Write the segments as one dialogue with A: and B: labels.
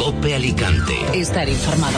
A: COPE Alicante.
B: Estar informado.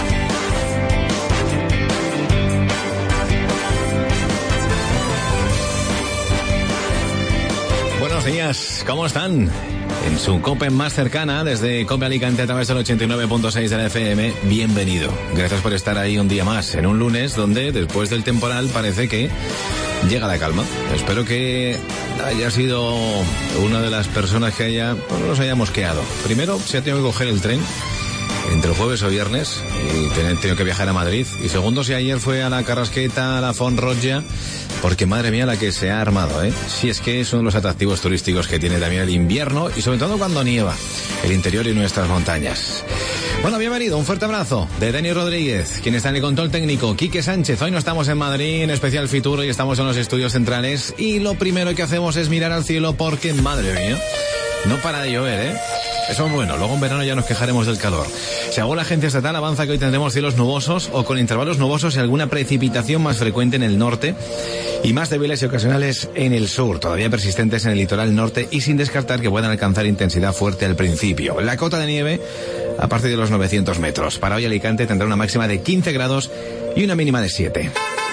C: Buenos días, ¿cómo están? En su COPE más cercana, desde COPE Alicante a través del 89.6 de la FM, bienvenido. Gracias por estar ahí un día más, en un lunes donde, después del temporal, parece que llega la calma. Espero que haya sido una de las personas que nos haya mosqueado. Primero, se ha tenido que coger el tren entre el jueves o viernes y tenido que viajar a Madrid. Y segundo, si ayer fue a la Carrasqueta, a la Font Roja, porque madre mía la que se ha armado, ¿eh? Sí, es que es uno de los atractivos turísticos que tiene también el invierno y sobre todo cuando nieva el interior y nuestras montañas. Bueno, bienvenido, un fuerte abrazo de Denis Rodríguez, quien está en el control técnico, Quique Sánchez. Hoy no estamos en Madrid, en especial Fitur, y estamos en los estudios centrales y lo primero que hacemos es mirar al cielo porque, madre mía, no para de llover, ¿eh? Eso es bueno, luego en verano ya nos quejaremos del calor. Según la agencia estatal, avanza que hoy tendremos cielos nubosos o con intervalos nubosos y alguna precipitación más frecuente en el norte y más débiles y ocasionales en el sur, todavía persistentes en el litoral norte y sin descartar que puedan alcanzar intensidad fuerte al principio. La cota de nieve a partir de los 900 metros. Para hoy Alicante tendrá una máxima de 15 grados y una mínima de 7.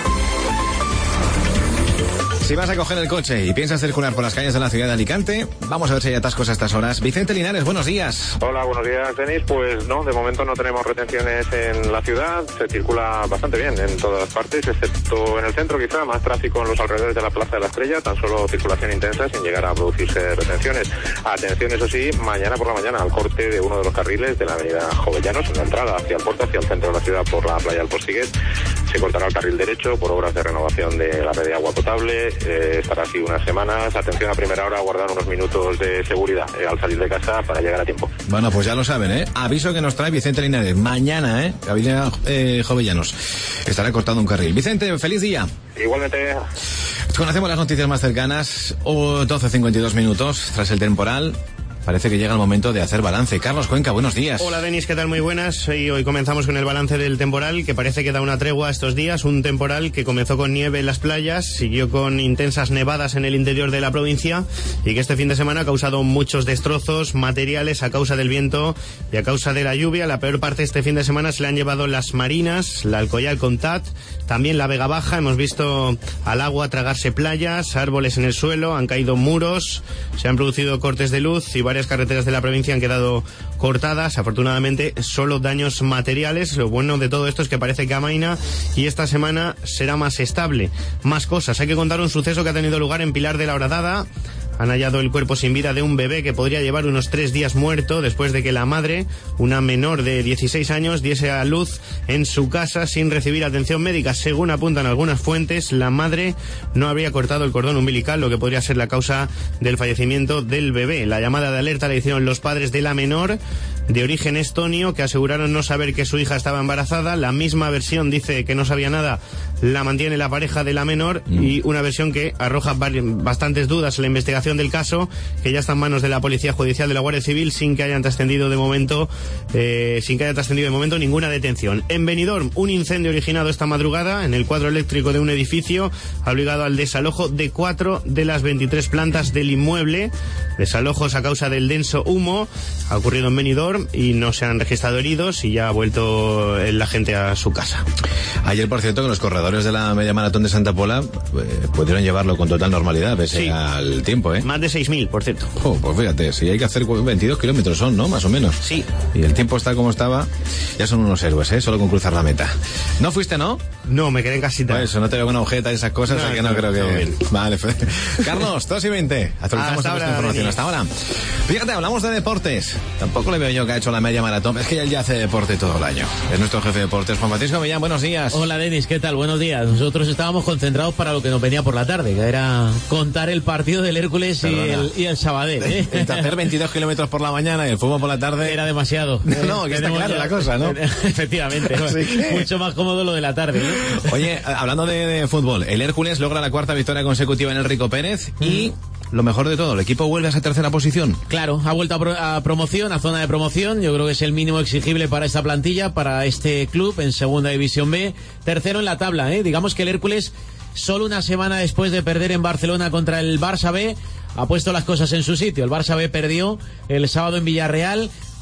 C: Si vas a coger el coche y piensas circular por las calles de la ciudad de Alicante, vamos a ver si hay atascos a estas horas. Vicente Linares, buenos días.
D: Hola, buenos días, Denis. Pues no, de momento no tenemos retenciones en la ciudad. Se circula bastante bien en todas partes, excepto en el centro quizá, más tráfico en los alrededores de la Plaza de la Estrella, tan solo circulación intensa sin llegar a producirse retenciones. Atención, eso sí, mañana por la mañana al corte de uno de los carriles de la avenida Jovellanos, en la entrada hacia el puerto, hacia el centro de la ciudad por la playa del Postiguet. Se cortará el carril derecho por obras de renovación de la red de agua potable. Estará así unas semanas. Atención, a primera hora, guardar unos minutos de seguridad al salir de casa para llegar a tiempo.
C: Bueno, pues ya lo saben, ¿eh? Aviso que nos trae Vicente Linares. Mañana, avenida Jovellanos. Estará cortando un carril. Vicente, feliz día.
D: Igualmente.
C: Conocemos las noticias más cercanas. 12:52 minutos tras el temporal. Parece que llega el momento de hacer balance. Carlos Cuenca, buenos días.
E: Hola, Denis, ¿qué tal? Muy buenas. Y hoy comenzamos con el balance del temporal, que parece que da una tregua estos días. Un temporal que comenzó con nieve en las playas, siguió con intensas nevadas en el interior de la provincia y que este fin de semana ha causado muchos destrozos materiales a causa del viento y a causa de la lluvia. La peor parte este fin de semana se le han llevado las Marinas, la Alcoyal Contat, también la Vega Baja. Hemos visto al agua tragarse playas, árboles en el suelo, han caído muros, se han producido cortes de luz y varias carreteras de la provincia han quedado cortadas. Afortunadamente, solo daños materiales. Lo bueno de todo esto es que parece que amaina y esta semana será más estable. Más cosas. Hay que contar un suceso que ha tenido lugar en Pilar de la Horadada. Han hallado el cuerpo sin vida de un bebé que podría llevar unos 3 días muerto después de que la madre, una menor de 16 años, diese a luz en su casa sin recibir atención médica. Según apuntan algunas fuentes, la madre no habría cortado el cordón umbilical, lo que podría ser la causa del fallecimiento del bebé. La llamada de alerta la hicieron los padres de la menor, de origen estonio, que aseguraron no saber que su hija estaba embarazada. La misma versión dice que no sabía nada, la mantiene la pareja de la menor, y una versión que arroja bastantes dudas en la investigación del caso, que ya está en manos de la Policía Judicial de la Guardia Civil sin que haya trascendido de momento ninguna detención. En Benidorm, un incendio originado esta madrugada en el cuadro eléctrico de un edificio ha obligado al desalojo de 4 de las 23 plantas del inmueble. Desalojos a causa del denso humo. Ha ocurrido en Benidorm y no se han registrado heridos y ya ha vuelto la gente a su casa.
C: Ayer, por cierto, que los corredores de la media maratón de Santa Pola pudieron llevarlo con total normalidad pese al tiempo, ¿eh?
E: Más de 6.000, por cierto.
C: Pues fíjate, si hay que hacer 22 kilómetros son, ¿no? Más o menos.
E: Sí.
C: Y el tiempo está como estaba, ya son unos héroes, ¿eh? Solo con cruzar la meta. ¿No fuiste, no?
E: No, me quedé en casita.
C: Pues eso, no te veo con agujeta y esas cosas,
E: no,
C: o sea que no creo que...
E: Bien.
C: Vale, Carlos, 2:20. Actualizamos esta información. Hasta ahora. Fíjate, hablamos de deportes. Tampoco le veo yo que ha hecho la media maratón. Es que él ya hace deporte todo el año. Es nuestro jefe de deportes, Juan Francisco Millán. Buenos días.
F: Hola, Denis, ¿qué tal? Buenos días. Nosotros estábamos concentrados para lo que nos venía por la tarde, que era contar el partido del Hércules y el Sabadell, ¿eh?
C: Entre hacer 22 kilómetros por la mañana y el fútbol por la tarde...
F: Era demasiado.
C: No, que está claro la cosa, ¿no?
F: Efectivamente. Mucho más cómodo lo de la tarde, ¿eh?
C: Oye, hablando de fútbol, el Hércules logra la 4ª victoria consecutiva en el Rico Pérez y... Lo mejor de todo, el equipo vuelve a esa tercera posición.
F: Claro, ha vuelto a promoción, a zona de promoción. Yo creo que es el mínimo exigible para esta plantilla, para este club en Segunda División B. Tercero en la tabla, ¿eh? Digamos que el Hércules, solo una semana después de perder en Barcelona contra el Barça B, ha puesto las cosas en su sitio. El Barça B perdió el sábado en Villarreal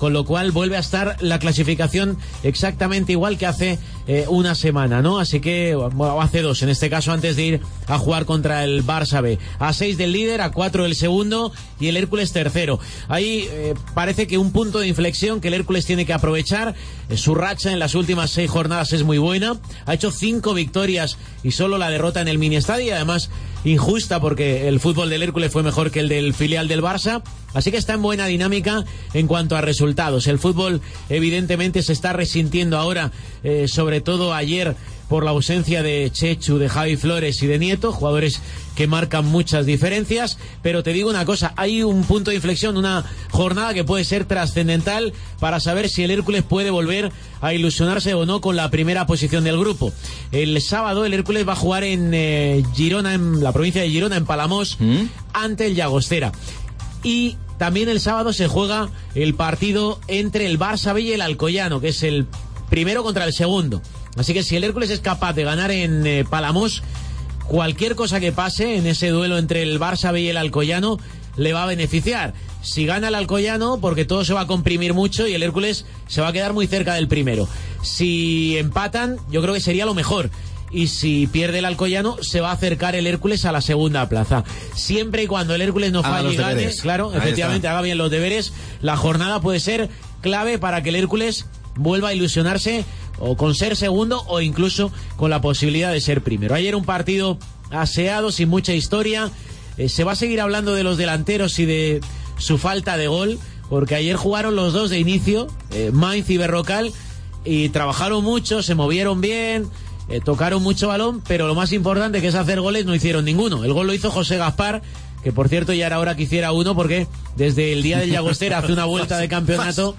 F: con lo cual vuelve a estar la clasificación exactamente igual que hace una semana, ¿no? Así que, bueno, hace 2, en este caso, antes de ir a jugar contra el Barça B. A 6 del líder, a 4 del segundo y el Hércules tercero. Ahí parece que un punto de inflexión que el Hércules tiene que aprovechar. Su racha en las últimas 6 jornadas es muy buena. Ha hecho 5 victorias y solo la derrota en el mini estadio, y además injusta porque el fútbol del Hércules fue mejor que el del filial del Barça. Así que está en buena dinámica en cuanto a resultados. El fútbol evidentemente se está resintiendo ahora, sobre todo ayer, por la ausencia de Chechu, de Javi Flores y de Nieto, jugadores que marcan muchas diferencias. Pero te digo una cosa, hay un punto de inflexión, una jornada que puede ser trascendental para saber si el Hércules puede volver a ilusionarse o no con la primera posición del grupo. El sábado el Hércules va a jugar en Girona, en la provincia de Girona, en Palamós, ante el Llagostera. Y también el sábado se juega el partido entre el Barça B y el Alcoyano, que es el primero contra el segundo. Así que si el Hércules es capaz de ganar en Palamós, cualquier cosa que pase en ese duelo entre el Barça B y el Alcoyano le va a beneficiar. Si gana el Alcoyano, porque todo se va a comprimir mucho y el Hércules se va a quedar muy cerca del primero. Si empatan, yo creo que sería lo mejor. Y si pierde el Alcoyano, se va a acercar el Hércules a la segunda plaza. Siempre y cuando el Hércules no falle y gane, claro, efectivamente, haga bien los deberes, la jornada puede ser clave para que el Hércules vuelva a ilusionarse o con ser segundo o incluso con la posibilidad de ser primero. Ayer un partido aseado, sin mucha historia. Se va a seguir hablando de los delanteros y de su falta de gol, porque ayer jugaron los dos de inicio, Mainz y Berrocal, y trabajaron mucho, se movieron bien, tocaron mucho balón, pero lo más importante, que es hacer goles, no hicieron ninguno. El gol lo hizo José Gaspar, que por cierto ya era hora que hiciera uno, porque desde el día del Llagostera hace una vuelta de campeonato,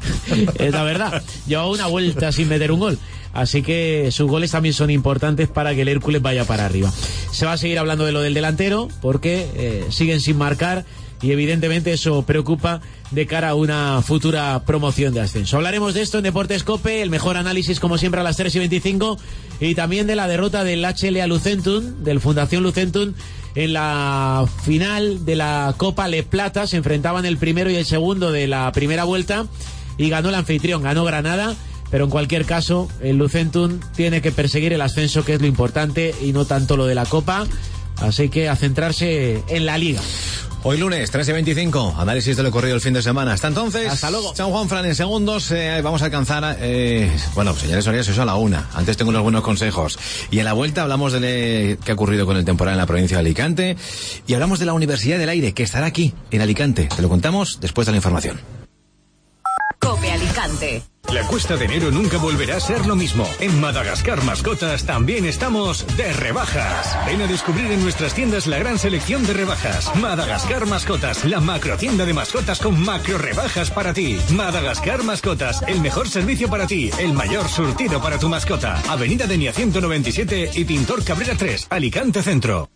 F: la verdad, llevaba una vuelta sin meter un gol. Así que sus goles también son importantes para que el Hércules vaya para arriba. Se va a seguir hablando de lo del delantero, porque siguen sin marcar, y evidentemente eso preocupa de cara a una futura promoción de ascenso. Hablaremos de esto en Deportes COPE, el mejor análisis como siempre a las 3:25, y también de la derrota del HLA Lucentum, del Fundación Lucentum, en la final de la Copa Le Plata. Se enfrentaban el primero y el segundo de la primera vuelta y ganó el anfitrión, ganó Granada. Pero en cualquier caso, el Lucentum tiene que perseguir el ascenso, que es lo importante, y no tanto lo de la Copa. Así que a centrarse en la Liga.
C: Hoy lunes, 13:25, análisis de lo ocurrido el fin de semana. Hasta entonces,
F: hasta luego.
C: San Juanfran, en segundos vamos a alcanzar, señores horarios, eso a la 1. Antes tengo unos buenos consejos. Y en la vuelta hablamos de qué ha ocurrido con el temporal en la provincia de Alicante. Y hablamos de la Universidad del Aire, que estará aquí, en Alicante. Te lo contamos después de la información.
A: COPE Alicante.
B: La cuesta de enero nunca volverá a ser lo mismo. En Madagascar Mascotas también estamos de rebajas. Ven a descubrir en nuestras tiendas la gran selección de rebajas. Madagascar Mascotas, la macrotienda de mascotas con macro rebajas para ti. Madagascar Mascotas, el mejor servicio para ti, el mayor surtido para tu mascota. Avenida Denia 197 y Pintor Cabrera 3, Alicante Centro.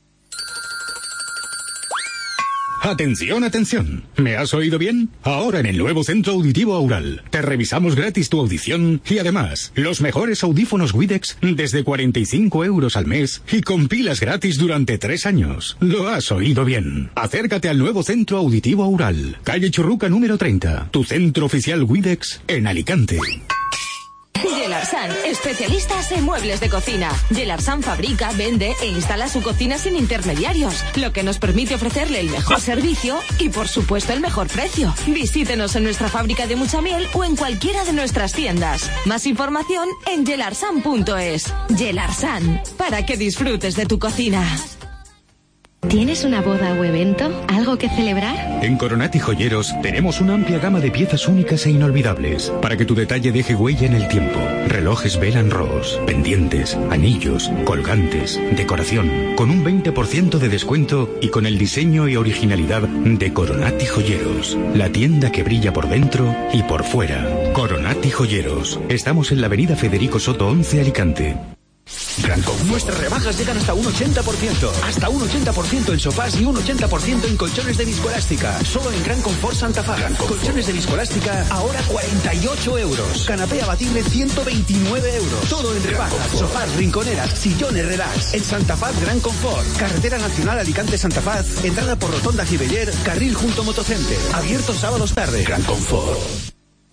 G: Atención, atención. ¿Me has oído bien? Ahora en el nuevo Centro Auditivo Aural te revisamos gratis tu audición y además los mejores audífonos Widex desde 45 € al mes y con pilas gratis durante 3 años. Lo has oído bien. Acércate al nuevo Centro Auditivo Aural, calle Churruca número 30, tu centro oficial Widex en Alicante.
A: Gelarsan, especialistas en muebles de cocina. Gelarsan fabrica, vende e instala su cocina sin intermediarios, lo que nos permite ofrecerle el mejor servicio y, por supuesto, el mejor precio. Visítenos en nuestra fábrica de Muchamiel o en cualquiera de nuestras tiendas. Más información en gelarsan.es. Gelarsan, para que disfrutes de tu cocina.
H: ¿Tienes una boda o evento? ¿Algo que celebrar?
G: En Coronati Joyeros tenemos una amplia gama de piezas únicas e inolvidables para que tu detalle deje huella en el tiempo. Relojes Bell & Ross, pendientes, anillos, colgantes, decoración, con un 20% de descuento y con el diseño y originalidad de Coronati Joyeros. La tienda que brilla por dentro y por fuera. Coronati Joyeros. Estamos en la avenida Federico Soto 11, Alicante.
I: Gran Confort. Nuestras rebajas llegan hasta un 80%. Hasta un 80% en sofás y un 80% en colchones de viscoelástica. Solo en Gran Confort Santa Faz. Colchones de viscoelástica ahora 48 €. Canapé abatible 129 €. Todo en rebajas. Sofás, rinconeras, sillones relax. En Santa Faz Gran Confort. Carretera Nacional Alicante Santa Faz. Entrada por Rotonda Gibeller. Carril junto Motocenter. Abierto sábados tarde. Gran Confort.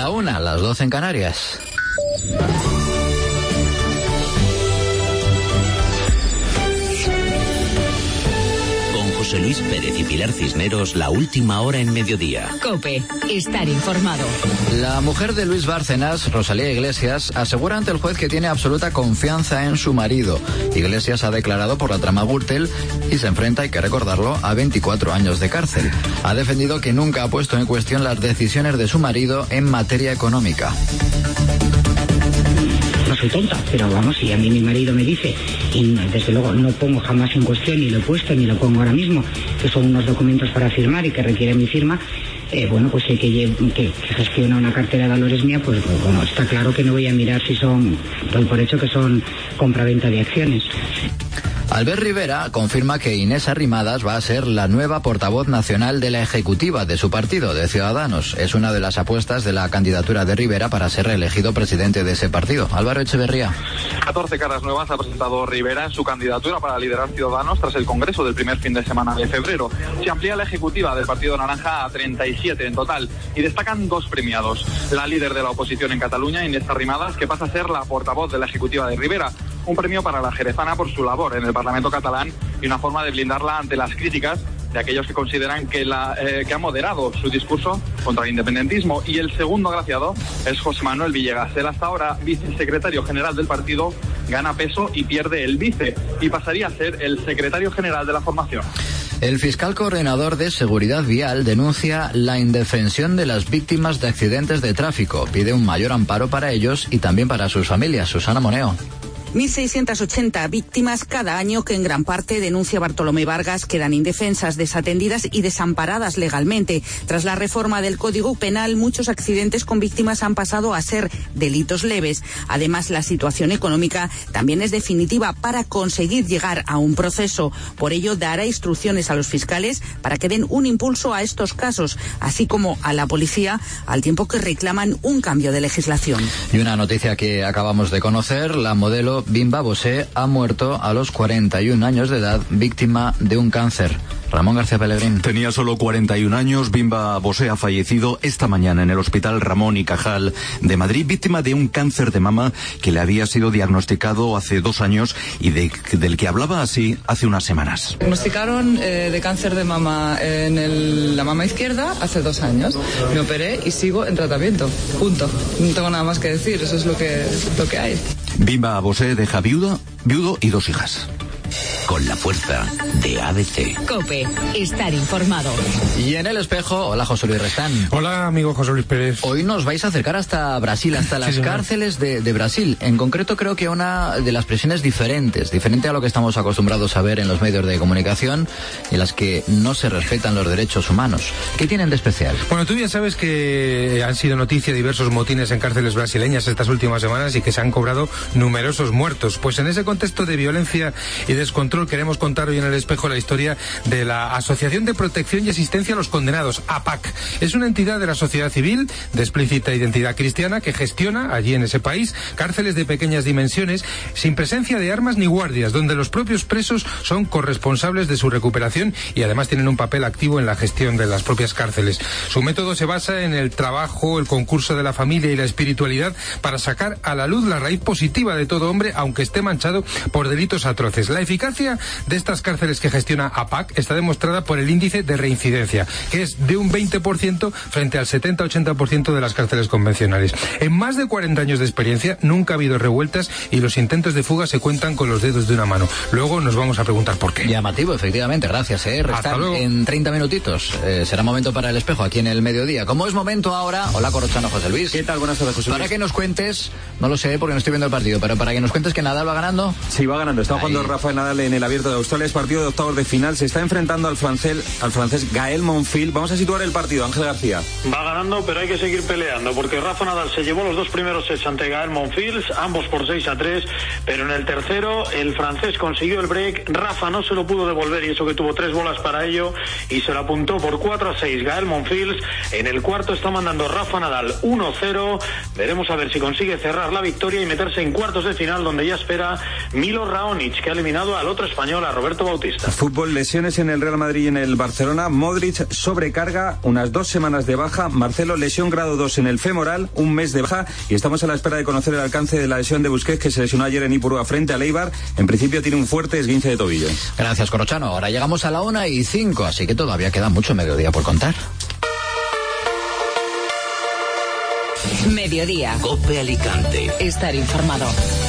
J: la 1, las 12 en Canarias.
K: José Luis Pérez y Pilar Cisneros, la última hora en mediodía.
A: COPE, estar informado.
J: La mujer de Luis Bárcenas, Rosalía Iglesias, asegura ante el juez que tiene absoluta confianza en su marido. Iglesias ha declarado por la trama Gürtel y se enfrenta, hay que recordarlo, a 24 años de cárcel. Ha defendido que nunca ha puesto en cuestión las decisiones de su marido en materia económica.
L: No soy tonta, pero vamos, si a mí mi marido me dice, y desde luego no pongo jamás en cuestión, ni lo he puesto, ni lo pongo ahora mismo, que son unos documentos para firmar y que requieren mi firma, bueno, pues sé que gestiona una cartera de valores mía, pues bueno, está claro que no voy a mirar si son, doy por hecho que son compraventa de acciones.
J: Albert Rivera confirma que Inés Arrimadas va a ser la nueva portavoz nacional de la ejecutiva de su partido, de Ciudadanos. Es una de las apuestas de la candidatura de Rivera para ser reelegido presidente de ese partido. Álvaro Echeverría.
M: 14 caras nuevas ha presentado Rivera en su candidatura para liderar Ciudadanos tras el congreso del primer fin de semana de febrero. Se amplía la ejecutiva del Partido Naranja a 37 en total y destacan 2 premiados. La líder de la oposición en Cataluña, Inés Arrimadas, que pasa a ser la portavoz de la ejecutiva de Rivera. Un premio para la jerezana por su labor en el Parlamento catalán y una forma de blindarla ante las críticas de aquellos que consideran que ha moderado su discurso contra el independentismo. Y el segundo agraciado es José Manuel Villegas. El hasta ahora vicesecretario general del partido gana peso y pierde el vice y pasaría a ser el secretario general de la formación.
J: El fiscal coordinador de Seguridad Vial denuncia la indefensión de las víctimas de accidentes de tráfico. Pide un mayor amparo para ellos y también para sus familias. Susana Moneo.
N: 1.680 víctimas cada año que en gran parte, denuncia Bartolomé Vargas, quedan indefensas, desatendidas y desamparadas legalmente. Tras la reforma del Código Penal, muchos accidentes con víctimas han pasado a ser delitos leves. Además, la situación económica también es definitiva para conseguir llegar a un proceso. Por ello, dará instrucciones a los fiscales para que den un impulso a estos casos, así como a la policía, al tiempo que reclaman un cambio de legislación.
J: Y una noticia que acabamos de conocer, la modelo Bimba Bosé ha muerto a los 41 años de edad, víctima de un cáncer. Ramón García Pellegrín.
O: Tenía solo 41 años. Bimba Bosé ha fallecido esta mañana en el Hospital Ramón y Cajal de Madrid, víctima de un cáncer de mama que le había sido diagnosticado hace 2 años y del que hablaba así hace unas semanas.
P: Diagnosticaron de cáncer de mama en la mama izquierda hace 2 años. Me operé y sigo en tratamiento. Punto. No tengo nada más que decir. Eso es lo que hay.
O: Bimba Bosé deja viudo y 2 hijas.
K: Con la fuerza de ABC.
A: COPE, estar informado.
J: Y en El Espejo, hola José Luis Restán.
Q: Hola amigo José Luis Pérez.
J: Hoy nos vais a acercar hasta Brasil, hasta las cárceles de Brasil. En concreto creo que una de las prisiones diferente a lo que estamos acostumbrados a ver en los medios de comunicación, en las que no se respetan los derechos humanos. ¿Qué tienen de especial?
Q: Bueno, tú bien sabes que han sido noticia diversos motines en cárceles brasileñas estas últimas semanas y que se han cobrado numerosos muertos. Pues en ese contexto de violencia y descontrol queremos contar hoy en El Espejo la historia de la Asociación de Protección y Asistencia a los Condenados, APAC. Es una entidad de la sociedad civil de explícita identidad cristiana que gestiona allí en ese país cárceles de pequeñas dimensiones sin presencia de armas ni guardias, donde los propios presos son corresponsables de su recuperación y además tienen un papel activo en la gestión de las propias cárceles. Su método se basa en el trabajo, el concurso de la familia y la espiritualidad para sacar a la luz la raíz positiva de todo hombre, aunque esté manchado por delitos atroces. La eficacia de estas cárceles que gestiona APAC está demostrada por el índice de reincidencia, que es de un 20% frente al 70-80% de las cárceles convencionales. En más de 40 años de experiencia nunca ha habido revueltas y los intentos de fuga se cuentan con los dedos de una mano. Luego nos vamos a preguntar por qué.
J: Llamativo, efectivamente, gracias.
Q: Hasta luego.
J: En 30 minutitos. Será momento para El Espejo aquí en el mediodía. Como es momento ahora, hola Corrochano, José Luis.
R: ¿Qué tal? Buenas tardes, José Luis.
J: Para que nos cuentes, no lo sé porque no estoy viendo el partido, pero para que nos cuentes que Nadal va ganando.
R: Sí, va ganando. Está jugando Rafael Nadal en el Abierto de Australia, es partido de octavos de final, se está enfrentando al francés Gael Monfils. Vamos a situar el partido, Ángel García.
S: Va ganando, pero hay que seguir peleando, porque Rafa Nadal se llevó los 2 primeros sets ante Gael Monfils, ambos por 6-3, pero en el tercero el francés consiguió el break, Rafa no se lo pudo devolver y eso que tuvo 3 bolas para ello y se lo apuntó por 4-6 Gael Monfils. En el cuarto está mandando Rafa Nadal 1-0, veremos a ver si consigue cerrar la victoria y meterse en cuartos de final, donde ya espera Milo Raonic, que ha eliminado lesionado al otro español, a Roberto Bautista.
R: Fútbol, lesiones en el Real Madrid y en el Barcelona. Modric, sobrecarga, unas 2 semanas de baja. Marcelo, lesión grado 2 en el femoral, 1 mes de baja. Y estamos a la espera de conocer el alcance de la lesión de Busquets, que se lesionó ayer en Ipurúa frente a Eibar. En principio tiene un fuerte esguince de tobillo.
J: Gracias, Corrochano. Ahora llegamos a la 1:05, así que todavía queda mucho mediodía por contar.
K: Mediodía. COPE Alicante. Estar informado.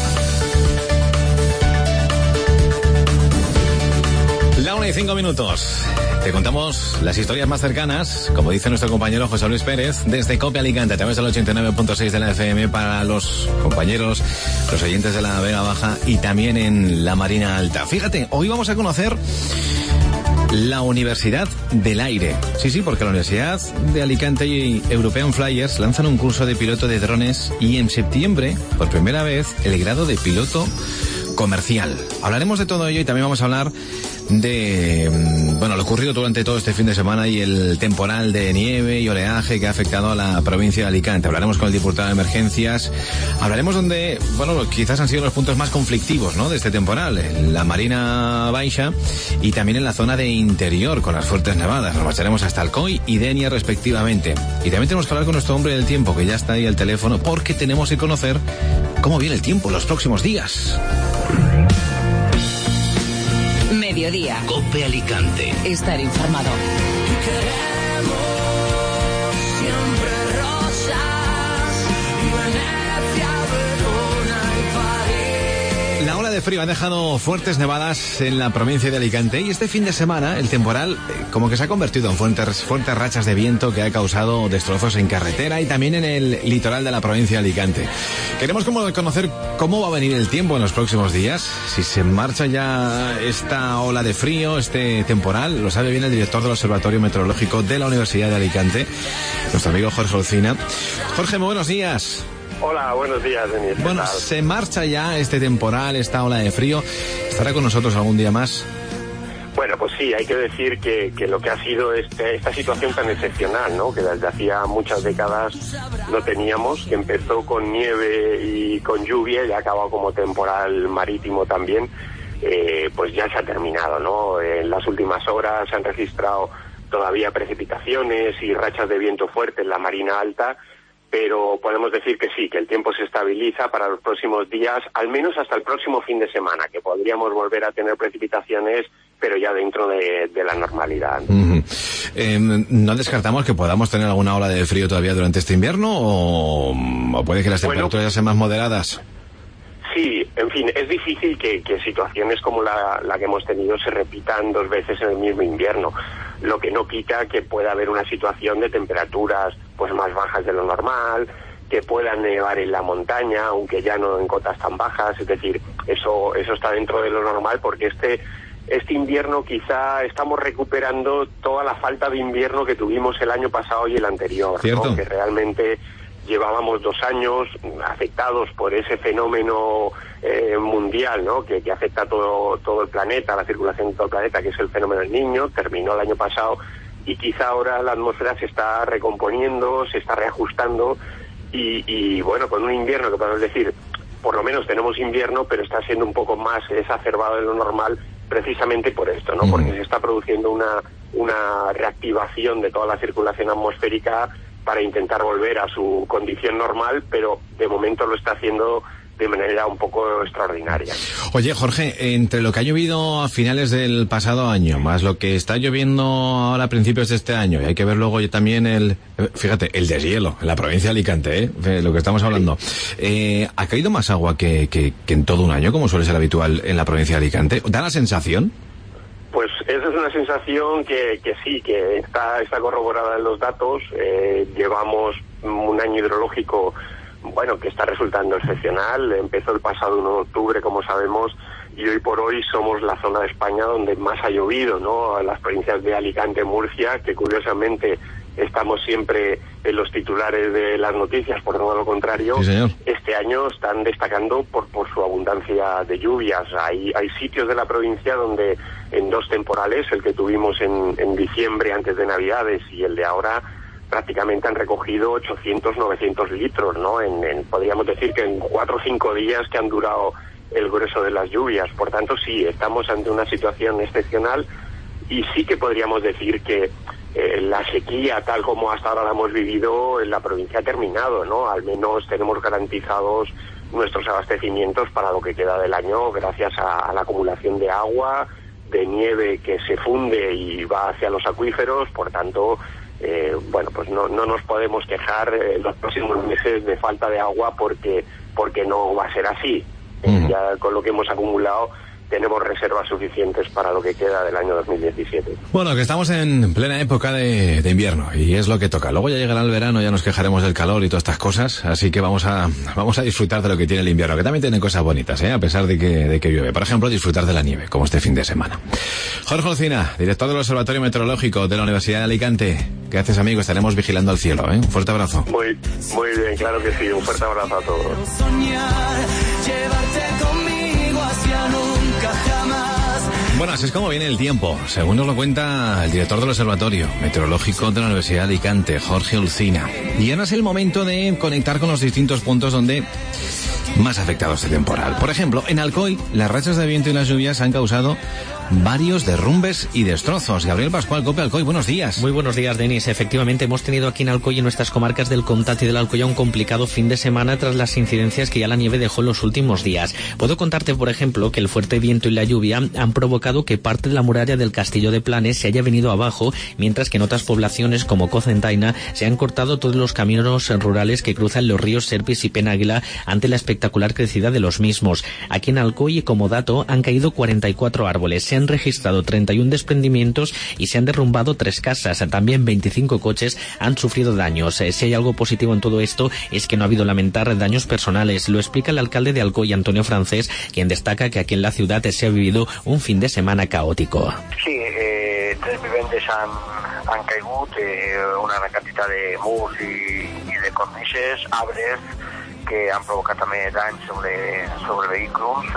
C: La 1:05. Te contamos las historias más cercanas, como dice nuestro compañero José Luis Pérez, desde COPE Alicante, a través del 89.6 de la FM para los compañeros, los oyentes de la Vega Baja y también en la Marina Alta. Fíjate, hoy vamos a conocer la Universidad del Aire. Sí, porque la Universidad de Alicante y European Flyers lanzan un curso de piloto de drones y en septiembre, por primera vez, el grado de piloto comercial. Hablaremos de todo ello y también vamos a hablar de lo ocurrido durante todo este fin de semana y el temporal de nieve y oleaje que ha afectado a la provincia de Alicante. Hablaremos con el diputado de emergencias, hablaremos donde, quizás han sido los puntos más conflictivos, ¿no?, de este temporal, en la Marina Baixa y también en la zona de interior con las fuertes nevadas. Nos marcharemos hasta Alcoy y Denia respectivamente. Y también tenemos que hablar con nuestro hombre del tiempo, que ya está ahí al teléfono, porque tenemos que conocer cómo viene el tiempo en los próximos días.
K: Mediodía. COPE Alicante. Estar informado.
T: Siempre rosas, Venecia, Verona y París.
C: La ola de frío ha dejado fuertes nevadas en la provincia de Alicante y este fin de semana el temporal como que se ha convertido en fuertes rachas de viento que ha causado destrozos en carretera y también en el litoral de la provincia de Alicante. Queremos conocer cómo va a venir el tiempo en los próximos días, si se marcha ya esta ola de frío, este temporal. Lo sabe bien el director del Observatorio Meteorológico de la Universidad de Alicante, nuestro amigo Jorge Olcina. Jorge, muy buenos días.
D: Hola, buenos días, Denis.
C: Bueno, se marcha ya este temporal, esta ola de frío. ¿Estará con nosotros algún día más?
D: Bueno, pues sí, hay que decir que lo que ha sido esta situación tan excepcional, ¿no?, que desde hacía muchas décadas no teníamos, que empezó con nieve y con lluvia y ha acabado como temporal marítimo también, pues ya se ha terminado, ¿no? En las últimas horas se han registrado todavía precipitaciones y rachas de viento fuerte en la Marina Alta, pero podemos decir que sí, que el tiempo se estabiliza para los próximos días, al menos hasta el próximo fin de semana, que podríamos volver a tener precipitaciones, pero ya dentro de la normalidad.
C: ¿No descartamos que podamos tener alguna ola de frío todavía durante este invierno o puede que las temperaturas sean más moderadas?
D: Sí, en fin, es difícil que situaciones como la que hemos tenido se repitan 2 veces en el mismo invierno, lo que no quita que pueda haber una situación de temperaturas pues más bajas de lo normal, que puedan nevar en la montaña, aunque ya no en cotas tan bajas, es decir, eso está dentro de lo normal, porque este invierno quizá estamos recuperando toda la falta de invierno que tuvimos el año pasado y el anterior, ¿no?, que realmente llevábamos 2 años afectados por ese fenómeno mundial, ¿no?, que afecta a todo el planeta, la circulación de todo el planeta, que es el fenómeno del Niño. Terminó el año pasado y quizá ahora la atmósfera se está recomponiendo, se está reajustando y bueno, con un invierno que podemos decir, por lo menos tenemos invierno, pero está siendo un poco más exacerbado de lo normal precisamente por esto, ¿no? Porque se está produciendo una reactivación de toda la circulación atmosférica para intentar volver a su condición normal, pero de momento lo está haciendo de manera un poco extraordinaria.
C: Oye, Jorge, entre lo que ha llovido a finales del pasado año, más lo que está lloviendo ahora a principios de este año, y hay que ver luego también el deshielo en la provincia de Alicante, lo que estamos hablando. ¿Ha caído más agua que en todo un año, como suele ser habitual en la provincia de Alicante? ¿Da la sensación?
D: Pues esa es una sensación que sí, que está corroborada en los datos. Llevamos un año hidrológico, bueno, que está resultando excepcional. Empezó el pasado 1 de octubre, como sabemos, y hoy por hoy somos la zona de España donde más ha llovido, ¿no? Las provincias de Alicante, Murcia, que curiosamente estamos siempre en los titulares de las noticias, por todo lo contrario,
C: sí,
D: este año están destacando por su abundancia de lluvias. Hay sitios de la provincia donde en 2 temporales, el que tuvimos en diciembre antes de Navidades y el de ahora, prácticamente han recogido 800, 900 litros, ¿no? Podríamos decir que en 4 o 5 días que han durado el grueso de las lluvias. Por tanto, sí, estamos ante una situación excepcional y sí que podríamos decir que la sequía, tal como hasta ahora la hemos vivido en la provincia, ha terminado, ¿no? Al menos tenemos garantizados nuestros abastecimientos para lo que queda del año gracias a la acumulación de agua, de nieve que se funde y va hacia los acuíferos. Por tanto, bueno, pues no nos podemos quejar los próximos meses de falta de agua porque no va a ser así. Ya con lo que hemos acumulado tenemos reservas suficientes para lo que queda del año 2017.
C: Bueno, que estamos en plena época de invierno y es lo que toca. Luego ya llegará el verano, ya nos quejaremos del calor y todas estas cosas, así que vamos a disfrutar de lo que tiene el invierno, que también tiene cosas bonitas, a pesar de que llueve. Por ejemplo, disfrutar de la nieve, como este fin de semana. Jorge Olcina, director del Observatorio Meteorológico de la Universidad de Alicante. Gracias, amigo, estaremos vigilando el cielo, Un fuerte abrazo.
D: Muy bien, claro que sí. Un fuerte abrazo a todos.
C: Bueno, así es como viene el tiempo, según nos lo cuenta el director del Observatorio Meteorológico de la Universidad de Alicante, Jorge Olcina. Y ahora es el momento de conectar con los distintos puntos donde más afectado este temporal. Por ejemplo, en Alcoy, las rachas de viento y las lluvias han causado varios derrumbes y destrozos. Gabriel Pascual, COPE Alcoy, buenos días.
U: Muy buenos días, Denis. Efectivamente, hemos tenido aquí en Alcoy y en nuestras comarcas del Comtat y del Alcoyà un complicado fin de semana tras las incidencias que ya la nieve dejó en los últimos días. Puedo contarte, por ejemplo, que el fuerte viento y la lluvia han provocado que parte de la muralla del Castillo de Planes se haya venido abajo, mientras que en otras poblaciones como Cocentaina se han cortado todos los caminos rurales que cruzan los ríos Serpis y Penàguila ante la espectacular crecida de los mismos. Aquí en Alcoy, como dato, han caído 44 árboles, se han registrado 31 desprendimientos y se han derrumbado 3 casas. También 25 coches han sufrido daños. Si hay algo positivo en todo esto es que no ha habido lamentar daños personales. Lo explica el alcalde de Alcoy, Antonio Francés, quien destaca que aquí en la ciudad se ha vivido un fin de semana caótico.
V: Sí, 3 vivendes han caigut, una gran quantitat de murs i de cornises, arbres que han provocat també danys sobre vehicles,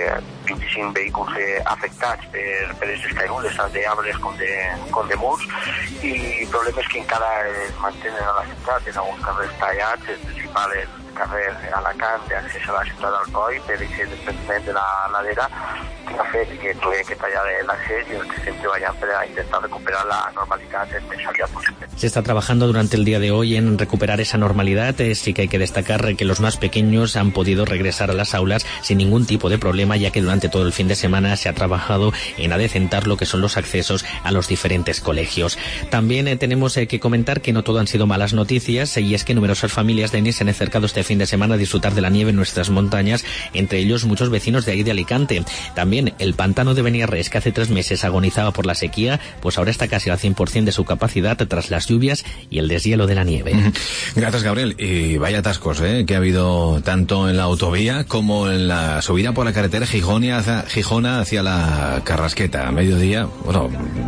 V: 25 vehicles afectats per aquestes caigudes, tant d'arbres com de murs, i problemes que encara es mantenen a la ciutat, en alguns carrers tallats, el principal el carrer Alacant d'accés a la ciutat d'Alcoi, per aquest desprendiment de la ladera, que ha fet que tuve que tallar l'accés y que estem treballant per intentar recuperar la normalidad el més aviat posible.
U: Se está trabajando durante el día de hoy en recuperar esa normalidad. Sí que hay que destacar que los más pequeños han podido regresar a las aulas sin ningún tipo de problema, ya que durante todo el fin de semana se ha trabajado en adecentar lo que son los accesos a los diferentes colegios. También tenemos que comentar que no todo han sido malas noticias, y es que numerosas familias de Denis se han acercado este fin de semana a disfrutar de la nieve en nuestras montañas, entre ellos muchos vecinos de ahí de Alicante. También el pantano de Beniarrés, que hace 3 meses agonizaba por la sequía, pues ahora está casi al 100% de su capacidad tras las lluvias y el deshielo de la nieve.
C: Gracias, Gabriel. Y vaya atascos que ha habido tanto en la autovía como en la subida por la carretera Gijona hacia la Carrasqueta. A mediodía, bueno,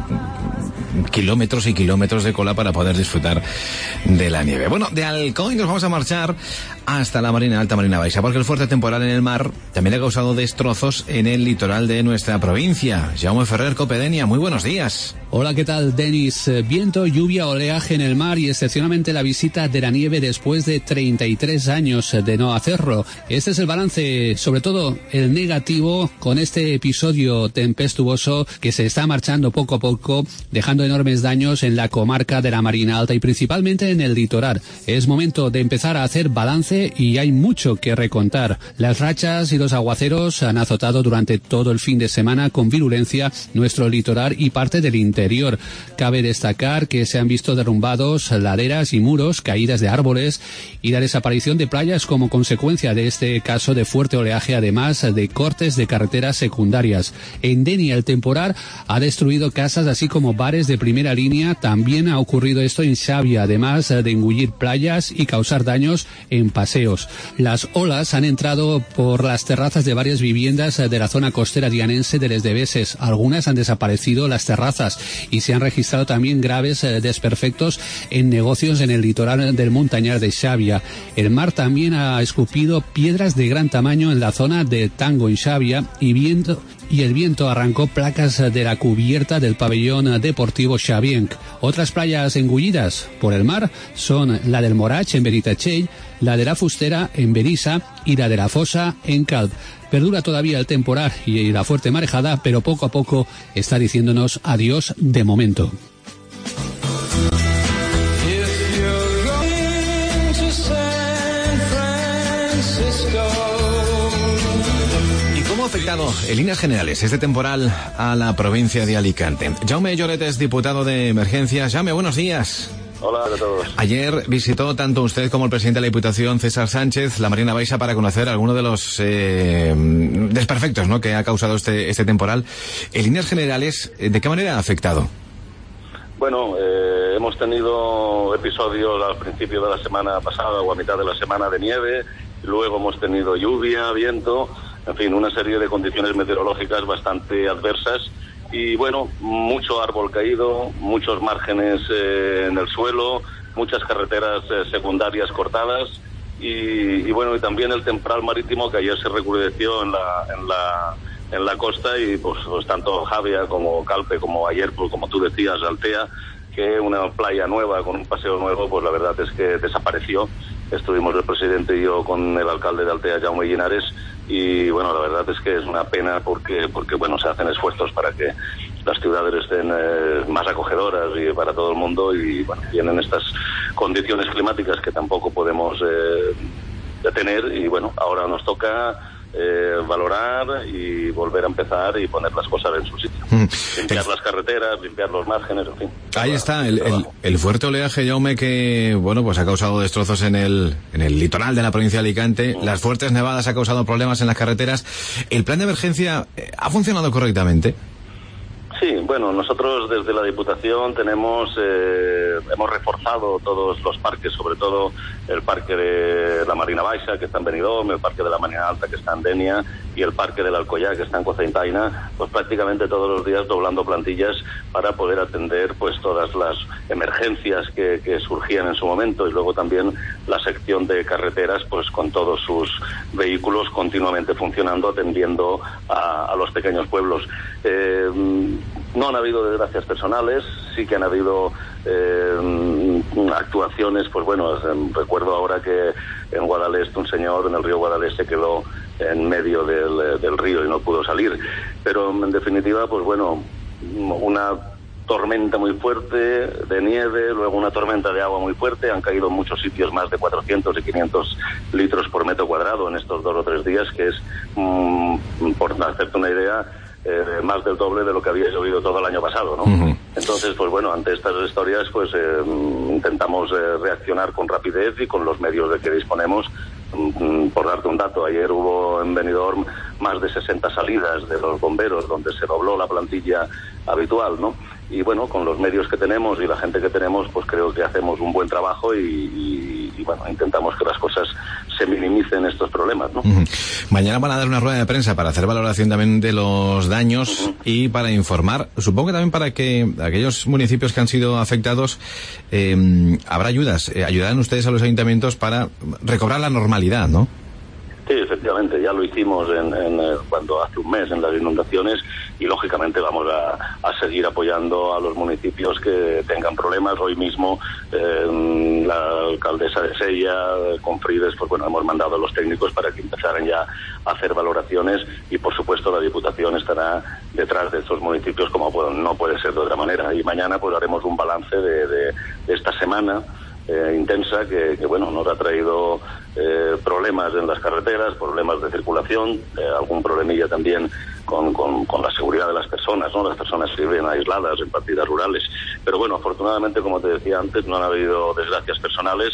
C: kilómetros y kilómetros de cola para poder disfrutar de la nieve. Bueno, de Alcoy nos vamos a marchar hasta la Marina Alta, Marina Baixa, porque el fuerte temporal en el mar también ha causado destrozos en el litoral de nuestra provincia. Jaume Ferrer, Copedenia, muy buenos días.
W: Hola, ¿qué tal, Denis? Viento, lluvia, oleaje en el mar y excepcionalmente la visita de la nieve después de 33 años de no hacerlo. Este es el balance, sobre todo el negativo, con este episodio tempestuoso que se está marchando poco a poco, dejando enormes daños en la comarca de la Marina Alta y principalmente en el litoral. Es momento de empezar a hacer balance y hay mucho que recontar. Las rachas y los aguaceros han azotado durante todo el fin de semana con virulencia nuestro litoral y parte del interior. Cabe destacar que se han visto derrumbados laderas y muros, caídas de árboles y la desaparición de playas como consecuencia de este caso de fuerte oleaje, además de cortes de carreteras secundarias. En Denia el temporal ha destruido casas así como bares de primera línea. También ha ocurrido esto en Xàbia, además de engullir playas y causar daños en paseos. Las olas han entrado por las terrazas de varias viviendas de la zona costera dianense de Les Deveses. Algunas han desaparecido las terrazas y se han registrado también graves desperfectos en negocios en el litoral del Montañar de Xàbia. El mar también ha escupido piedras de gran tamaño en la zona de Tango en Xàbia y el viento arrancó placas de la cubierta del pabellón deportivo xavienc. Otras playas engullidas por el mar son la del Morach en Benitatxell, la de la Fustera en Benissa y la de la Fossa en Calp. Perdura todavía el temporal y la fuerte marejada, pero poco a poco está diciéndonos adiós de momento.
C: ¿Cómo ha afectado, en líneas generales, este temporal a la provincia de Alicante? Jaume Lloret es diputado de Emergencias. Jaume, buenos días.
B: Hola a todos.
C: Ayer visitó tanto usted como el presidente de la Diputación, César Sánchez, la Marina Baixa para conocer algunos de los desperfectos, ¿no?, que ha causado este temporal. En líneas generales, ¿de qué manera ha afectado?
B: Bueno, hemos tenido episodios al principio de la semana pasada o a mitad de la semana de nieve, luego hemos tenido lluvia, viento, en fin, una serie de condiciones meteorológicas bastante adversas. Y bueno, mucho árbol caído, muchos márgenes en el suelo, muchas carreteras secundarias cortadas y bueno, y también el temporal marítimo que ayer se recrudeció en la costa y pues tanto Javia como Calpe como ayer, pues, como tú decías, Altea, que una playa nueva con un paseo nuevo, pues la verdad es que desapareció. Estuvimos el presidente y yo con el alcalde de Altea, Jaume Llinares, y bueno, la verdad es que es una pena porque bueno, se hacen esfuerzos para que las ciudades estén más acogedoras y para todo el mundo, y bueno, tienen estas condiciones climáticas que tampoco podemos detener, y bueno, ahora nos toca valorar y volver a empezar y poner las cosas en su sitio. Limpiar las carreteras, limpiar los márgenes, en fin.
C: Ahí está, el fuerte oleaje, Jaume, que bueno, pues ha causado destrozos en el litoral de la provincia de Alicante. Las fuertes nevadas ha causado problemas en las carreteras. ¿El plan de emergencia ha funcionado correctamente?
B: Sí, bueno, nosotros desde la Diputación hemos reforzado todos los parques, sobre todo el parque de la Marina Baixa, que está en Benidorm, el parque de la Marina Alta, que está en Denia, y el parque del Alcoyá, que está en Cocentaina, pues prácticamente todos los días doblando plantillas para poder atender pues todas las emergencias que surgían en su momento, y luego también la sección de carreteras, pues con todos sus vehículos continuamente funcionando, atendiendo a los pequeños pueblos. No han habido desgracias personales, sí que han habido actuaciones, pues bueno, recuerdo ahora que en Guadalest un señor en el río Guadalest se quedó en medio del río y no pudo salir, pero en definitiva, pues bueno, una tormenta muy fuerte de nieve, luego una tormenta de agua muy fuerte, han caído en muchos sitios más de 400 y 500 litros por metro cuadrado en estos 2 o 3 días, que es, por hacerte una idea, más del doble de lo que había llovido todo el año pasado, ¿no? Uh-huh. Entonces, pues bueno, ante estas historias, pues intentamos reaccionar con rapidez y con los medios de que disponemos. Por darte un dato, ayer hubo en Benidorm más de 60 salidas de los bomberos, donde se dobló la plantilla habitual, ¿no? Y bueno, con los medios que tenemos y la gente que tenemos, pues creo que hacemos un buen trabajo y bueno, intentamos que las cosas se minimicen estos problemas, ¿no?
C: Uh-huh. Mañana van a dar una rueda de prensa para hacer valoración también de los daños, uh-huh, y para informar, supongo que también para que aquellos municipios que han sido afectados, habrá ayudas, ayudarán ustedes a los ayuntamientos para recobrar la normalidad, ¿no?
B: Sí, efectivamente, ya lo hicimos cuando hace un mes en las inundaciones, y lógicamente vamos a seguir apoyando a los municipios que tengan problemas. Hoy mismo la alcaldesa de Sella, Confrides, pues bueno, hemos mandado a los técnicos para que empezaran ya a hacer valoraciones, y por supuesto la Diputación estará detrás de estos municipios como no puede ser de otra manera. Y mañana pues haremos un balance de esta semana intensa que bueno, nos ha traído problemas en las carreteras, problemas de circulación, algún problemilla también con la seguridad de las personas, ¿no? Las personas que viven aisladas en partidas rurales. Pero bueno, afortunadamente, como te decía antes, no han habido desgracias personales.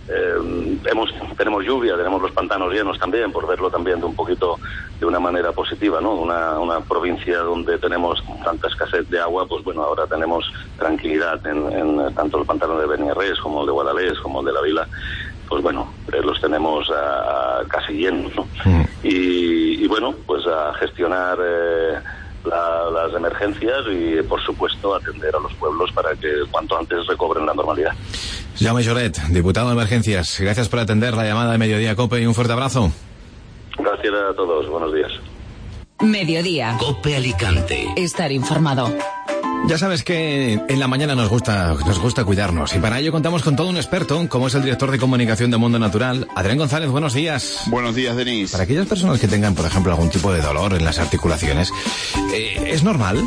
B: Tenemos lluvia, tenemos los pantanos llenos también, por verlo también de una manera positiva, ¿no? Una provincia donde tenemos tanta escasez de agua, pues bueno, ahora tenemos tranquilidad en tanto el pantano de Beniarrés como el de Guadalest como el de La Vila, pues bueno, los tenemos casi llenos, ¿no? Y bueno, pues a gestionar las emergencias y por supuesto atender a los pueblos para que cuanto antes recobren la normalidad.
C: Jaume Lloret, diputado de Emergencias, gracias por atender la llamada de Mediodía COPE y un fuerte abrazo.
B: Gracias a todos, buenos días.
A: Mediodía
K: COPE Alicante.
A: Estar informado.
C: Ya sabes que en la mañana nos gusta cuidarnos y para ello contamos con todo un experto, como es el director de comunicación de Mundo Natural, Adrián González. Buenos días.
E: Buenos días, Denis.
C: Para aquellas personas que tengan, por ejemplo, algún tipo de dolor en las articulaciones, ¿es normal?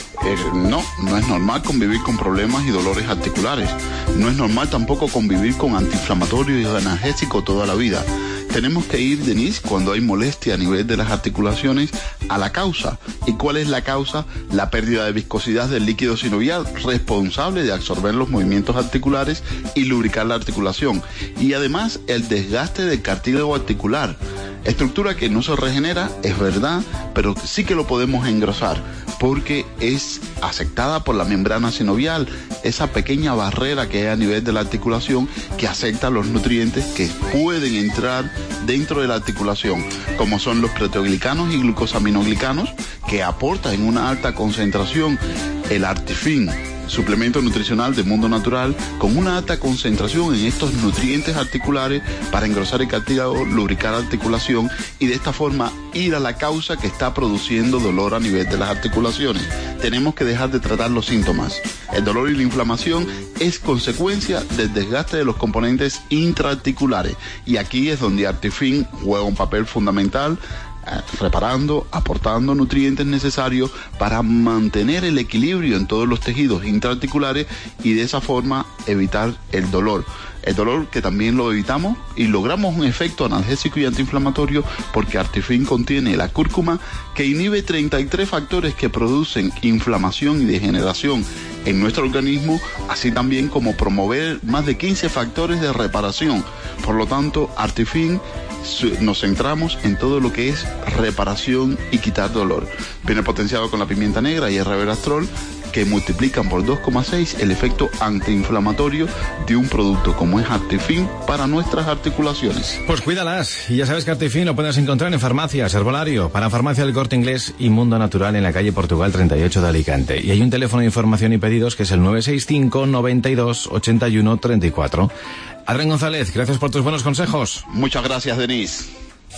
E: No es normal convivir con problemas y dolores articulares. No es normal tampoco convivir con antiinflamatorios y analgésicos toda la vida. Tenemos que ir, Denise, cuando hay molestia a nivel de las articulaciones, a la causa. ¿Y cuál es la causa? La pérdida de viscosidad del líquido sinovial, responsable de absorber los movimientos articulares y lubricar la articulación. Y además, el desgaste del cartílago articular. Estructura que no se regenera, es verdad, pero sí que lo podemos engrosar, porque es aceptada por la membrana sinovial, esa pequeña barrera que hay a nivel de la articulación que acepta los nutrientes que pueden entrar dentro de la articulación, como son los proteoglicanos y glucosaminoglicanos, que aportan en una alta concentración el Artifin, suplemento nutricional de Mundo Natural, con una alta concentración en estos nutrientes articulares para engrosar el cartílago, lubricar la articulación y de esta forma ir a la causa que está produciendo dolor a nivel de las articulaciones. Tenemos que dejar de tratar los síntomas. El dolor y la inflamación es consecuencia del desgaste de los componentes intraarticulares y aquí es donde Artifin juega un papel fundamental, reparando, aportando nutrientes necesarios para mantener el equilibrio en todos los tejidos intraarticulares y de esa forma evitar el dolor. El dolor que también lo evitamos y logramos un efecto analgésico y antiinflamatorio porque Artifin contiene la cúrcuma que inhibe 33 factores que producen inflamación y degeneración en nuestro organismo, así también como promover más de 15 factores de reparación. Por lo tanto, Artifin nos centramos en todo lo que es reparación y quitar dolor. Viene potenciado con la pimienta negra y el resveratrol, que multiplican por 2,6 el efecto antiinflamatorio de un producto como es Artifin para nuestras articulaciones.
C: Pues cuídalas, y ya sabes que Artifin lo puedes encontrar en farmacias, Herbolario, para Farmacia del Corte Inglés y Mundo Natural en la calle Portugal 38 de Alicante. Y hay un teléfono de información y pedidos que es el 965 92 81 34. Adrián González, gracias por tus buenos consejos.
E: Muchas gracias, Denise.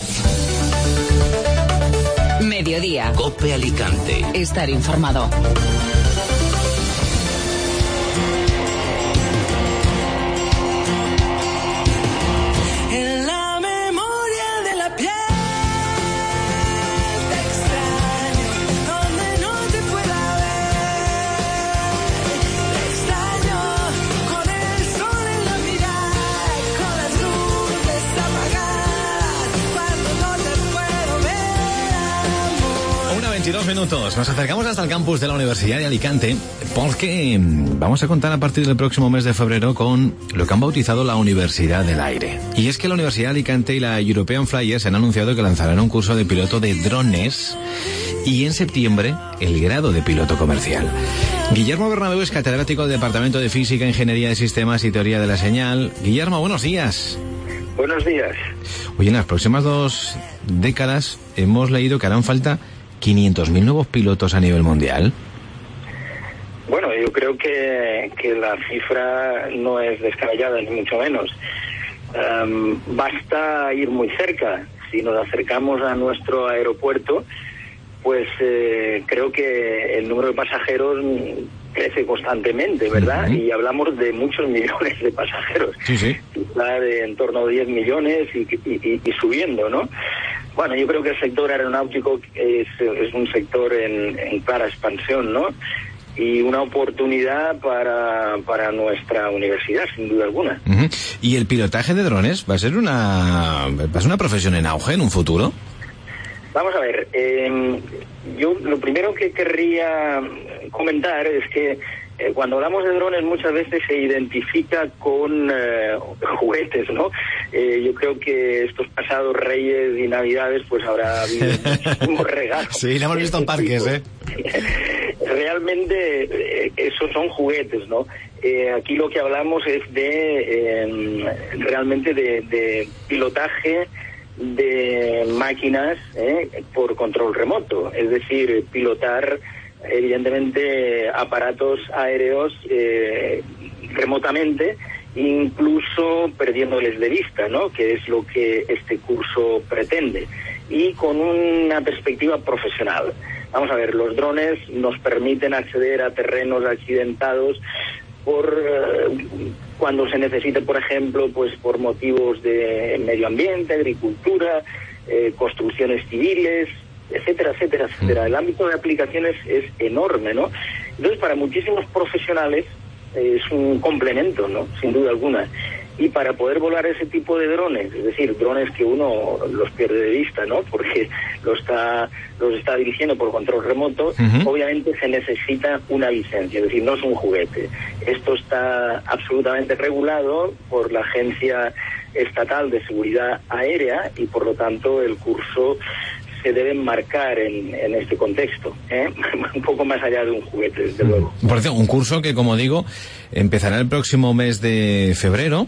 A: Mediodía.
K: COPE Alicante.
A: Estar informado.
C: Minutos. Nos acercamos hasta el campus de la Universidad de Alicante porque vamos a contar a partir del próximo mes de febrero con lo que han bautizado la Universidad del Aire. Y es que la Universidad de Alicante y la European Flyers han anunciado que lanzarán un curso de piloto de drones y en septiembre el grado de piloto comercial. Guillermo Bernabéu es catedrático del Departamento de Física, Ingeniería de Sistemas y Teoría de la Señal. Guillermo, buenos días.
F: Buenos días.
C: Oye, en las próximas 2 décadas hemos leído que harán falta 500.000 nuevos pilotos a nivel mundial.
F: Bueno, yo creo que la cifra no es descabellada, ni mucho menos. Basta ir muy cerca. Si nos acercamos a nuestro aeropuerto, pues creo que el número de pasajeros crece constantemente, ¿verdad? Y hablamos de muchos millones de pasajeros.
C: Sí.
F: Quizá de en torno a 10 millones y subiendo, ¿no? Bueno, yo creo que el sector aeronáutico es un sector en clara expansión, ¿no? Y una oportunidad para nuestra universidad, sin duda alguna.
C: Uh-huh. ¿Y el pilotaje de drones va a ser una profesión en auge en un futuro?
F: Vamos a ver, yo lo primero que querría comentar es que cuando hablamos de drones muchas veces se identifica con juguetes, ¿no? Yo creo que estos pasados Reyes y Navidades pues habrá habido muchísimos regalos.
C: Sí, lo hemos visto en parques, ¿eh?
F: Realmente esos son juguetes, ¿no? Aquí lo que hablamos es realmente de pilotaje de máquinas por control remoto, es decir, pilotar evidentemente aparatos aéreos remotamente, incluso perdiéndoles de vista, ¿no? Que es lo que este curso pretende, y con una perspectiva profesional. Vamos a ver, los drones nos permiten acceder a terrenos accidentados cuando se necesite, por ejemplo, pues por motivos de medio ambiente, agricultura, construcciones civiles, etcétera, etcétera, etcétera. El ámbito de aplicaciones es enorme, ¿no? Entonces, para muchísimos profesionales es un complemento, ¿no? Sin duda alguna. Y para poder volar ese tipo de drones, es decir, drones que uno los pierde de vista, ¿no? Porque los está dirigiendo por control remoto, obviamente se necesita una licencia, es decir, no es un juguete. Esto está absolutamente regulado por la Agencia Estatal de Seguridad Aérea y, por lo tanto, el curso se debe enmarcar en este contexto, un poco más allá de un juguete, desde luego.
C: Por cierto, un curso que, como digo, empezará el próximo mes de febrero.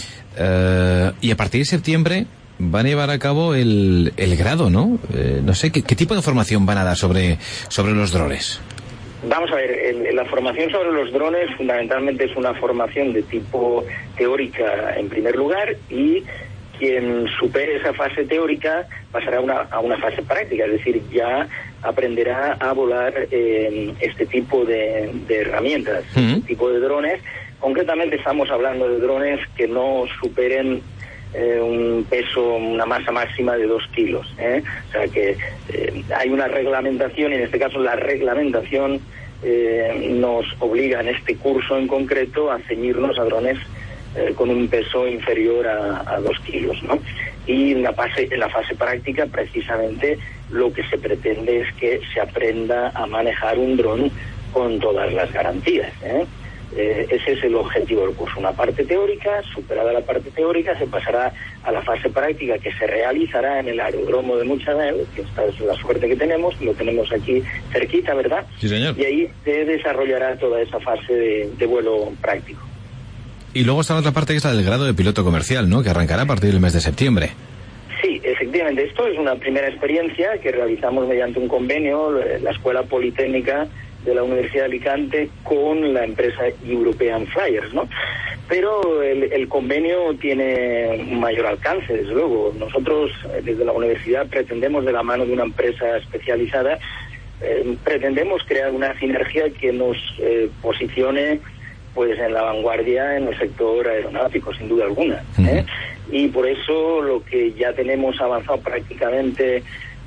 C: Y a partir de septiembre van a llevar a cabo el grado, ¿no? No sé, ¿qué tipo de formación van a dar sobre los drones?
F: Vamos a ver, la formación sobre los drones fundamentalmente es una formación de tipo teórica en primer lugar, y quien supere esa fase teórica pasará a una fase práctica, es decir, ya aprenderá a volar este tipo de herramientas, este tipo de drones. Concretamente estamos hablando de drones que no superen un peso, una masa máxima de 2 kilos. O sea que hay una reglamentación, y en este caso la reglamentación nos obliga en este curso en concreto a ceñirnos a drones con un peso inferior a 2 kilos, ¿no? Y en la fase práctica, precisamente, lo que se pretende es que se aprenda a manejar un dron con todas las garantías, ese es el objetivo del curso, una parte teórica. Superada la parte teórica, se pasará a la fase práctica, que se realizará en el aeródromo de Mutxamel, que esta es la suerte que tenemos, lo tenemos aquí cerquita, ¿verdad?
C: Sí, señor.
F: Y ahí se desarrollará toda esa fase de vuelo práctico.
C: Y luego está la otra parte, que es la del grado de piloto comercial, ¿no?, que arrancará a partir del mes de septiembre.
F: Sí, efectivamente, esto es una primera experiencia que realizamos mediante un convenio, la Escuela Politécnica de la Universidad de Alicante con la empresa European Flyers, ¿no? Pero el convenio tiene un mayor alcance, desde luego. Nosotros, desde la universidad, pretendemos, de la mano de una empresa especializada, pretendemos crear una sinergia que nos posicione pues en la vanguardia en el sector aeronáutico, sin duda alguna. Y por eso lo que ya tenemos avanzado prácticamente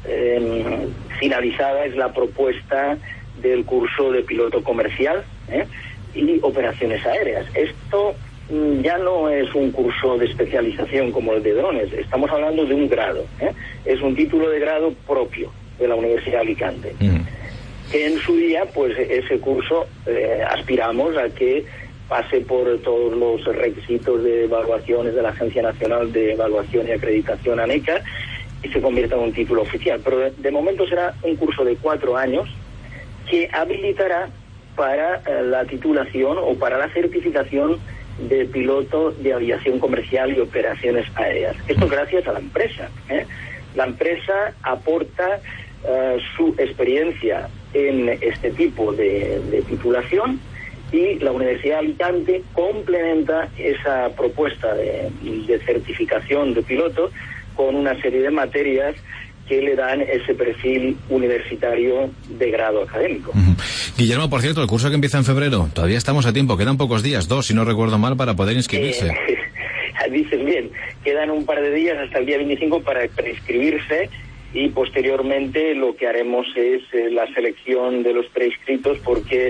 F: finalizada es la propuesta del curso de piloto comercial y operaciones aéreas. Esto ya no es un curso de especialización como el de drones, estamos hablando de un grado, es un título de grado propio de la Universidad de Alicante, que en su día, pues ese curso aspiramos a que pase por todos los requisitos de evaluaciones de la Agencia Nacional de Evaluación y Acreditación, ANECA, y se convierta en un título oficial. Pero de momento será un curso de 4 años que habilitará para la titulación o para la certificación de piloto de aviación comercial y operaciones aéreas. Esto gracias a la empresa. La empresa aporta su experiencia en este tipo de titulación, y la Universidad de Alicante complementa esa propuesta de certificación de piloto con una serie de materias que le dan ese perfil universitario de grado académico.
C: Guillermo, por cierto, el curso que empieza en febrero, todavía estamos a tiempo, quedan pocos días, 2 si no recuerdo mal, para poder inscribirse.
F: Dices bien, quedan un par de días hasta el día 25 para preinscribirse, y posteriormente lo que haremos es la selección de los preinscritos, porque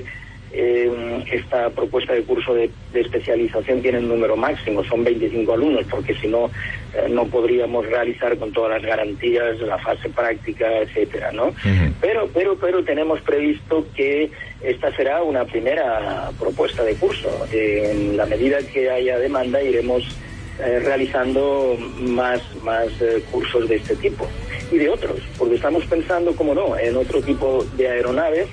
F: esta propuesta de curso de especialización tiene un número máximo, son 25 alumnos, porque si no, no podríamos realizar con todas las garantías la fase práctica, etcétera, ¿no? Pero tenemos previsto que esta será una primera propuesta de curso. En la medida que haya demanda, iremos realizando más cursos de este tipo y de otros, porque estamos pensando, como no, en otro tipo de aeronaves,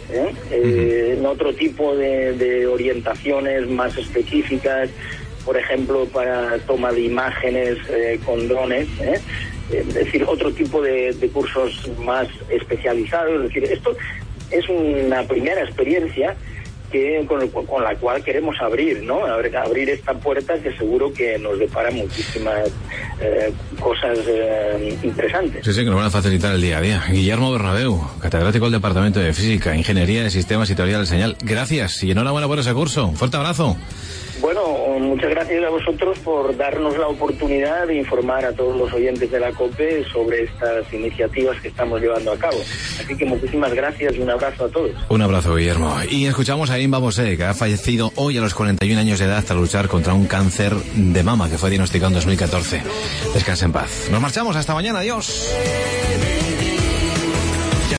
F: en otro tipo de orientaciones más específicas, por ejemplo, para toma de imágenes con drones, es decir, otro tipo de cursos más especializados. Es decir, esto es una primera experiencia, con la cual queremos abrir, ¿no? Abrir esta puerta que seguro que nos depara muchísimas cosas interesantes.
C: Sí, que nos van a facilitar el día a día. Guillermo Bernabeu, catedrático del Departamento de Física, Ingeniería de Sistemas y Teoría del Señal. Gracias y enhorabuena por ese curso. Un fuerte abrazo.
F: Bueno, muchas gracias a vosotros por darnos la oportunidad de informar a todos los oyentes de la COPE sobre estas iniciativas que estamos llevando a cabo. Así que muchísimas gracias y un abrazo a todos.
C: Un abrazo, Guillermo. Y escuchamos a Inba Bosé, que ha fallecido hoy a los 41 años de edad al luchar contra un cáncer de mama que fue diagnosticado en 2014. Descansa en paz. Nos marchamos, hasta mañana, adiós.